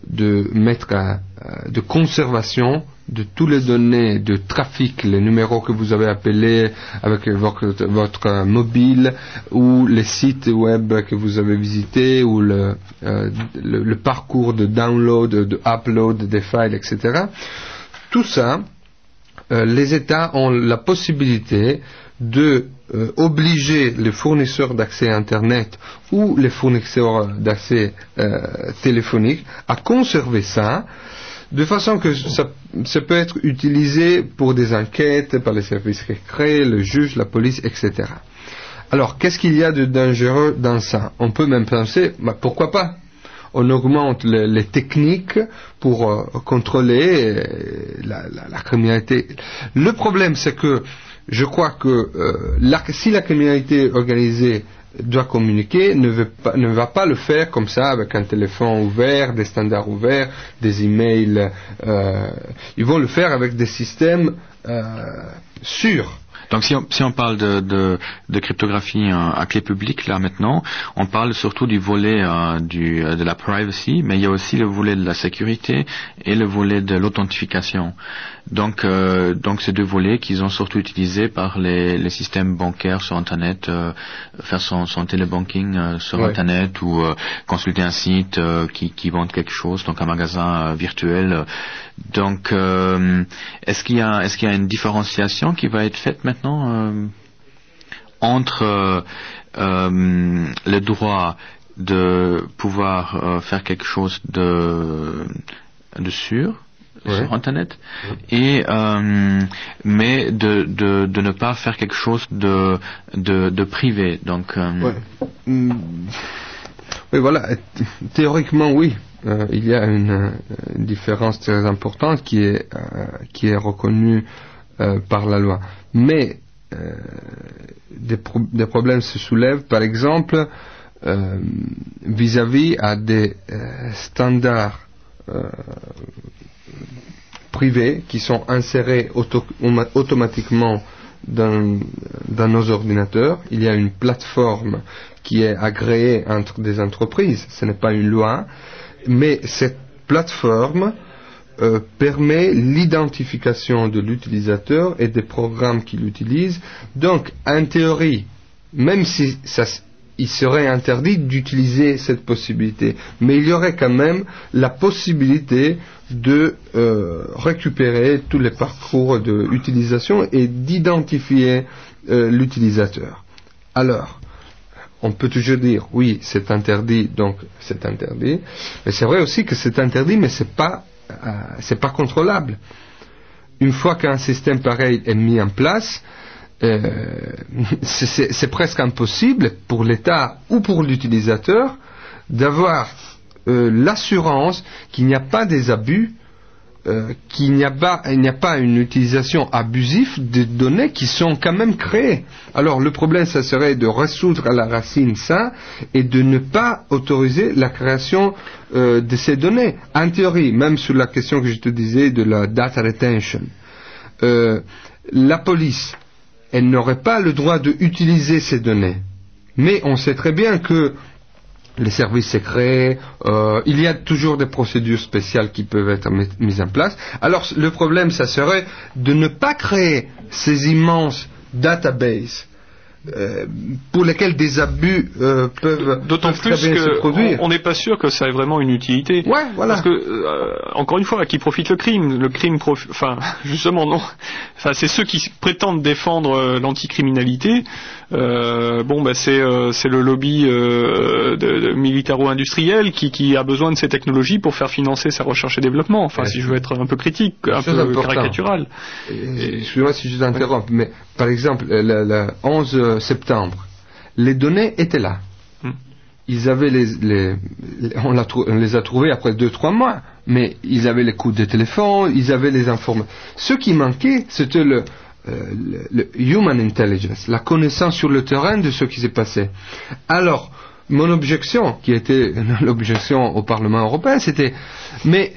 de conservation de toutes les données de trafic, les numéros que vous avez appelés avec votre mobile, ou les sites web que vous avez visités, ou le parcours de download, de upload des files, etc. Tout ça, les États ont la possibilité de obliger les fournisseurs d'accès Internet ou les fournisseurs d'accès téléphonique à conserver ça, de façon que ça peut être utilisé pour des enquêtes par les services secrets, le juge, la police, etc. Alors, qu'est-ce qu'il y a de dangereux dans ça? On peut même penser, pourquoi pas? On augmente les techniques pour contrôler la criminalité. Le problème, c'est que je crois que si la criminalité organisée doit communiquer, ne va pas le faire comme ça, avec un téléphone ouvert, des standards ouverts, des emails. Ils vont le faire avec des systèmes sûrs. Donc si on parle de cryptographie à clé publique, là maintenant, on parle surtout du volet de la privacy, mais il y a aussi le volet de la sécurité et le volet de l'authentification. Donc ces deux volets qu'ils ont surtout utilisés par les systèmes bancaires sur Internet, faire son télébanking sur Internet, ou consulter un site qui vend quelque chose, donc un magasin virtuel. Donc est-ce qu'il y a une différenciation qui va être faite maintenant entre le droit de pouvoir faire quelque chose de sûr sur Internet, et mais de ne pas faire quelque chose de privé. Donc oui, voilà. Théoriquement, oui. Il y a une différence très importante qui est reconnue par la loi. Mais des problèmes se soulèvent, par exemple, vis-à-vis à des standards privés qui sont insérés automatiquement dans nos ordinateurs. Il y a une plateforme qui est agréée entre des entreprises. Ce n'est pas une loi, mais cette plateforme permet l'identification de l'utilisateur et des programmes qu'il utilise. Donc, en théorie, même si il serait interdit d'utiliser cette possibilité, mais il y aurait quand même la possibilité de récupérer tous les parcours d'utilisation et d'identifier l'utilisateur. Alors, on peut toujours dire oui, c'est interdit, donc c'est interdit. Mais c'est vrai aussi que c'est interdit, mais c'est pas contrôlable. Une fois qu'un système pareil est mis en place, c'est presque impossible pour l'État ou pour l'utilisateur d'avoir l'assurance qu'il n'y a pas des abus, qu'il n'y a pas une utilisation abusive des données qui sont quand même créées. Alors le problème, ça serait de résoudre à la racine ça et de ne pas autoriser la création de ces données. En théorie, même sur la question que je te disais de la data retention, la police, elle n'aurait pas le droit d'utiliser ces données. Mais on sait très bien que les services secrets, il y a toujours des procédures spéciales qui peuvent être mises en place. Alors le problème, ça serait de ne pas créer ces immenses databases pour lesquels des abus peuvent d'autant plus très bien se produire. On n'est pas sûr que ça ait vraiment une utilité. Ouais, voilà. Parce que encore une fois, à qui profite le crime? Le crime, justement non. Enfin, c'est ceux qui prétendent défendre l'anticriminalité. C'est le lobby de militaro-industriel qui a besoin de ces technologies pour faire financer sa recherche et développement. Enfin, si je veux être un peu critique, un peu caricatural. Excusez-moi si je t'interromps, mais par exemple, le 11 septembre, les données étaient là. Ils avaient on les a trouvés après 2-3 mois, mais ils avaient les coups de téléphone, ils avaient les informations. Ce qui manquait, c'était le human intelligence, la connaissance sur le terrain de ce qui s'est passé. Alors, mon objection, qui était l'objection au Parlement européen, c'était, mais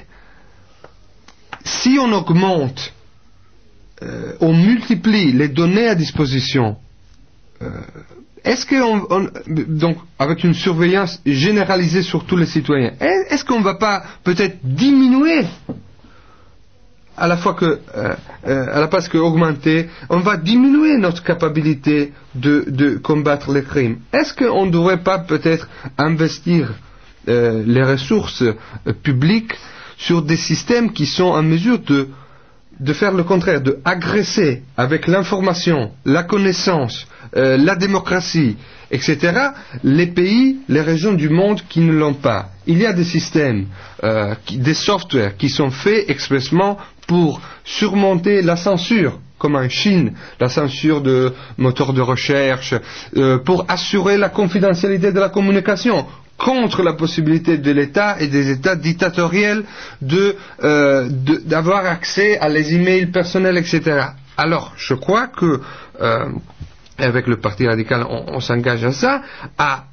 si on augmente, on multiplie les données à disposition, est-ce donc avec une surveillance généralisée sur tous les citoyens, est-ce qu'on ne va pas peut-être diminuer à la place que augmenter, on va diminuer notre capacité de combattre les crimes. Est-ce qu'on ne devrait pas peut-être investir les ressources publiques sur des systèmes qui sont en mesure de faire le contraire, de agresser avec l'information, la connaissance, la démocratie, etc., les pays, les régions du monde qui ne l'ont pas. Il y a des systèmes, des softwares qui sont faits expressément pour surmonter la censure, comme en Chine, la censure de moteurs de recherche, pour assurer la confidentialité de la communication, contre la possibilité de l'État et des États dictatoriels d'avoir accès à les emails personnels, etc. Alors, je crois que avec le Parti radical, on s'engage à ça, à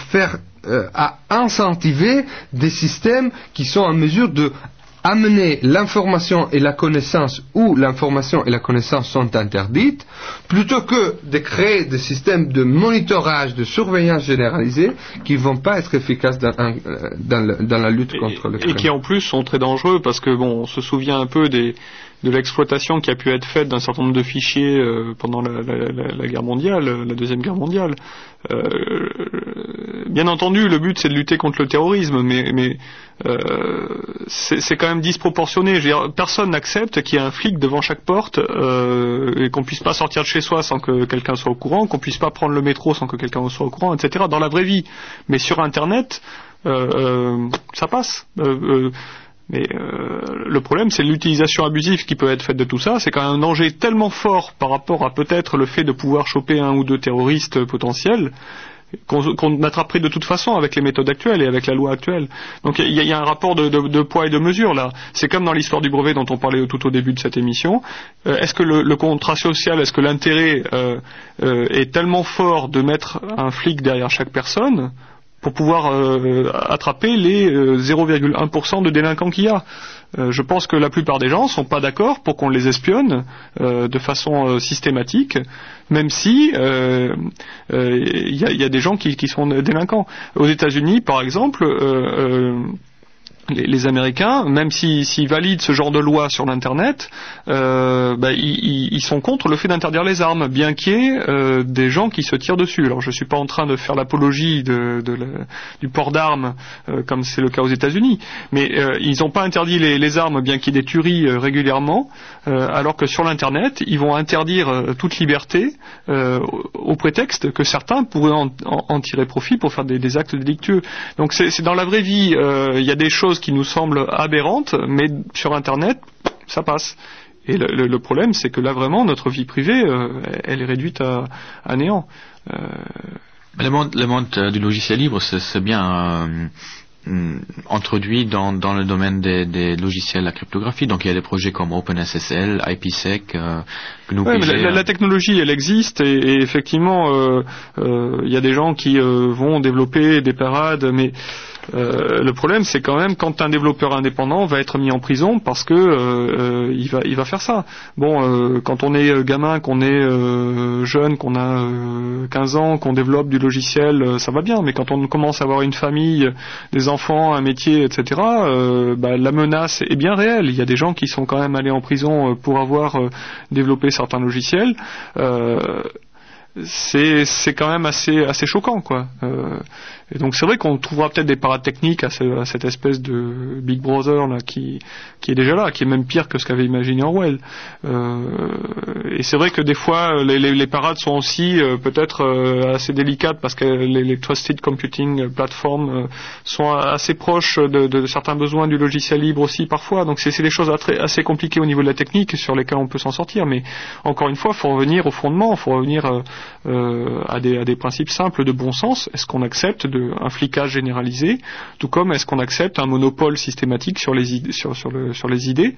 incentiver des systèmes qui sont en mesure de amener l'information et la connaissance où l'information et la connaissance sont interdites, plutôt que de créer des systèmes de monitorage, de surveillance généralisée qui ne vont pas être efficaces dans la lutte contre le crime. Et qui en plus sont très dangereux parce que on se souvient un peu de l'exploitation qui a pu être faite d'un certain nombre de fichiers pendant la guerre mondiale, la deuxième guerre mondiale. Bien entendu, le but c'est de lutter contre le terrorisme, mais c'est quand même disproportionné. Je veux dire, personne n'accepte qu'il y ait un flic devant chaque porte et qu'on puisse pas sortir de chez soi sans que quelqu'un soit au courant, qu'on puisse pas prendre le métro sans que quelqu'un soit au courant, etc. Dans la vraie vie. Mais sur Internet, ça passe. Mais le problème, c'est l'utilisation abusive qui peut être faite de tout ça. C'est quand même un danger tellement fort par rapport à peut-être le fait de pouvoir choper un ou deux terroristes potentiels qu'on attraperait de toute façon avec les méthodes actuelles et avec la loi actuelle. Donc il y a un rapport de poids et de mesure là. C'est comme dans l'histoire du brevet dont on parlait tout au début de cette émission. Est-ce que le contrat social, est-ce que l'intérêt est tellement fort de mettre un flic derrière chaque personne pour pouvoir attraper les 0,1% de délinquants qu'il y a? Je pense que la plupart des gens sont pas d'accord pour qu'on les espionne de façon systématique, même si y a des gens qui sont délinquants. Aux États-Unis, par exemple, les Américains, même s'ils valident ce genre de loi sur l'Internet, ils sont contre le fait d'interdire les armes, bien qu'il y ait des gens qui se tirent dessus. Alors je suis pas en train de faire l'apologie du port d'armes comme c'est le cas aux États-Unis, mais ils n'ont pas interdit les armes, bien qu'il y ait des tueries régulièrement, alors que sur l'Internet, ils vont interdire toute liberté au prétexte que certains pourraient en tirer profit pour faire des actes délictueux. Donc c'est dans la vraie vie, il y a des choses qui nous semblent aberrantes, mais sur Internet, ça passe. Et le problème, c'est que là, vraiment, notre vie privée, elle est réduite à néant. Le monde du logiciel libre, c'est bien introduit dans le domaine des logiciels à cryptographie. Donc il y a des projets comme OpenSSL, IPsec, GNU-PG. Ouais, la technologie, elle existe, et effectivement, il y a des gens qui vont développer des parades, mais le problème, c'est quand même quand un développeur indépendant va être mis en prison parce que il va faire ça. Bon, quand on est gamin, qu'on est jeune, qu'on a 15 ans, qu'on développe du logiciel, ça va bien. Mais quand on commence à avoir une famille, des enfants, un métier, etc., la menace est bien réelle. Il y a des gens qui sont quand même allés en prison pour avoir développé certains logiciels. C'est quand même assez choquant, quoi. Et donc c'est vrai qu'on trouvera peut-être des parades techniques à cette espèce de Big Brother là qui est déjà là, qui est même pire que ce qu'avait imaginé Orwell. Et c'est vrai que des fois les parades sont aussi peut-être assez délicates parce que les trusted computing platforms sont assez proches de certains besoins du logiciel libre aussi parfois. Donc c'est des choses assez compliquées au niveau de la technique sur lesquelles on peut s'en sortir. Mais encore une fois, il faut revenir au fondement, il faut revenir à des principes simples de bon sens. Est-ce qu'on accepte un flicage généralisé, tout comme est-ce qu'on accepte un monopole systématique sur les idées, sur les idées.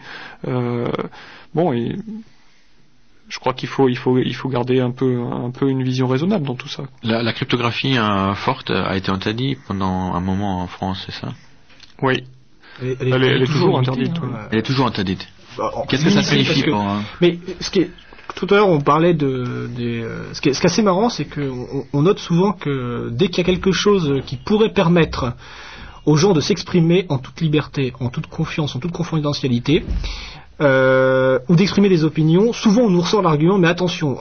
Et je crois qu'il faut garder un peu une vision raisonnable dans tout ça. La cryptographie forte a été interdite pendant un moment en France, c'est ça? Oui. Elle est toujours interdite. Elle est toujours interdite. Qu'est-ce que ça signifie pour Mais ce qui est tout à l'heure, on parlait ce qui est assez marrant, c'est qu'on note souvent que dès qu'il y a quelque chose qui pourrait permettre aux gens de s'exprimer en toute liberté, en toute confiance, en toute confidentialité, ou d'exprimer des opinions, souvent on nous ressort l'argument, mais attention,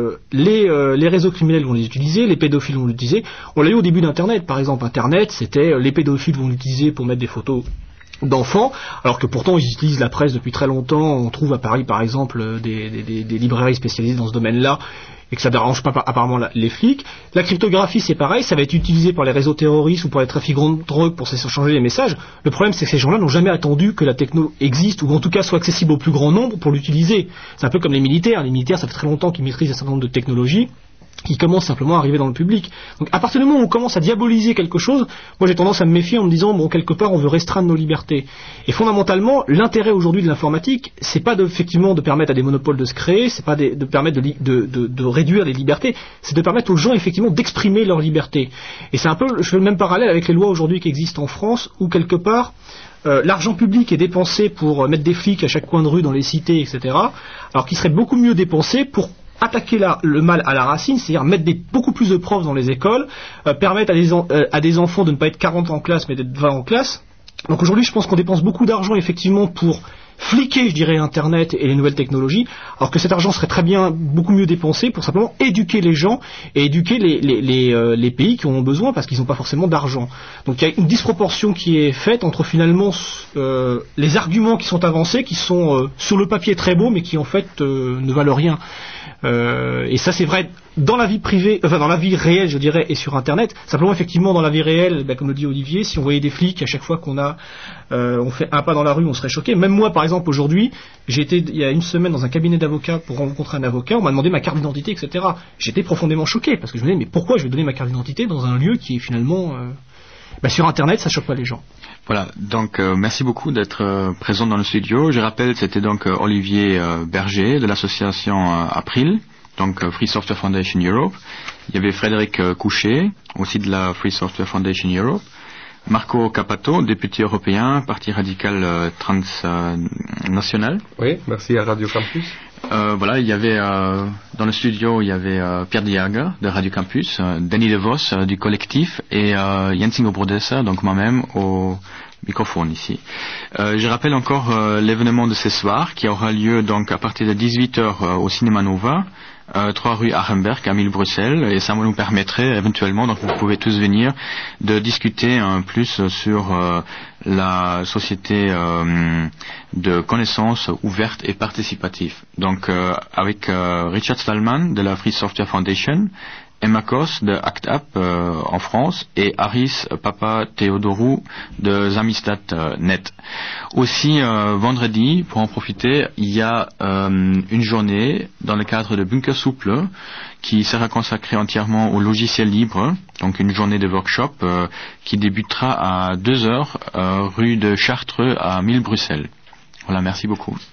les réseaux criminels vont les utiliser, les pédophiles vont l'utiliser. On l'a eu au début d'Internet, par exemple. Internet, c'était les pédophiles vont l'utiliser pour mettre des photos d'enfants, alors que pourtant ils utilisent la presse depuis très longtemps. On trouve à Paris par exemple des librairies spécialisées dans ce domaine-là, et que ça ne dérange pas apparemment les flics. La cryptographie, c'est pareil, ça va être utilisé par les réseaux terroristes ou pour les trafiquants de drogue pour s'échanger les messages. Le problème, c'est que ces gens-là n'ont jamais attendu que la techno existe, ou en tout cas soit accessible au plus grand nombre pour l'utiliser. C'est un peu comme les militaires. Les militaires, ça fait très longtemps qu'ils maîtrisent un certain nombre de technologies qui commence simplement à arriver dans le public. Donc à partir du moment où on commence à diaboliser quelque chose, moi j'ai tendance à me méfier en me disant quelque part on veut restreindre nos libertés. Et fondamentalement, l'intérêt aujourd'hui de l'informatique, c'est pas effectivement de permettre à des monopoles de se créer, c'est pas de permettre de réduire les libertés, c'est de permettre aux gens effectivement d'exprimer leur liberté. Et c'est un peu, je fais le même parallèle avec les lois aujourd'hui qui existent en France, où quelque part l'argent public est dépensé pour mettre des flics à chaque coin de rue dans les cités, etc. Alors qu'il serait beaucoup mieux dépensé pour attaquer le mal à la racine, c'est-à-dire mettre beaucoup plus de profs dans les écoles, permettre à des enfants de ne pas être 40 en classe mais d'être 20 en classe. Donc aujourd'hui je pense qu'on dépense beaucoup d'argent effectivement pour fliquer, je dirais, Internet et les nouvelles technologies, alors que cet argent serait très bien beaucoup mieux dépensé pour simplement éduquer les gens et éduquer les pays qui en ont besoin parce qu'ils n'ont pas forcément d'argent. Donc il y a une disproportion qui est faite entre finalement les arguments qui sont avancés, qui sont sur le papier très beaux mais qui en fait ne valent rien. Et ça c'est vrai dans la vie privée, enfin dans la vie réelle je dirais, et sur Internet. Simplement effectivement dans la vie réelle, comme le dit Olivier, si on voyait des flics à chaque fois on fait un pas dans la rue, on serait choqué. Même moi par exemple aujourd'hui, j'ai été il y a une semaine dans un cabinet d'avocat pour rencontrer un avocat, on m'a demandé ma carte d'identité, etc. J'étais profondément choqué parce que je me disais mais pourquoi je vais donner ma carte d'identité dans un lieu qui est finalement sur Internet, ça choque pas les gens. Voilà, donc merci beaucoup d'être présent dans le studio. Je rappelle, c'était donc Olivier Berger de l'association April, donc Free Software Foundation Europe. Il y avait Frédéric Couchet, aussi de la Free Software Foundation Europe. Marco Cappato, député européen, Parti radical transnational. Oui, merci à Radio Campus. Voilà, il y avait dans le studio, il y avait Pierre Diaga de Radio Campus, Danny DeVos du collectif et Jens Ingo Brodesser, donc moi-même microphone ici. Je rappelle encore l'événement de ce soir qui aura lieu donc à partir de 18h au Cinéma Nova, 3 rue Arenberg à 1000 Bruxelles, et ça nous permettrait éventuellement, donc vous pouvez tous venir, de discuter plus sur la société de connaissances ouverte et participative. Donc avec Richard Stallman de la Free Software Foundation, Emma Kos de ACT UP en France et Aris Papatheodorou de Zamistad.net. Aussi vendredi, pour en profiter, il y a une journée dans le cadre de Bunker Souple qui sera consacrée entièrement au logiciel libre, donc une journée de workshop qui débutera à 2h rue de Chartreux à 1000 Bruxelles. Voilà, merci beaucoup.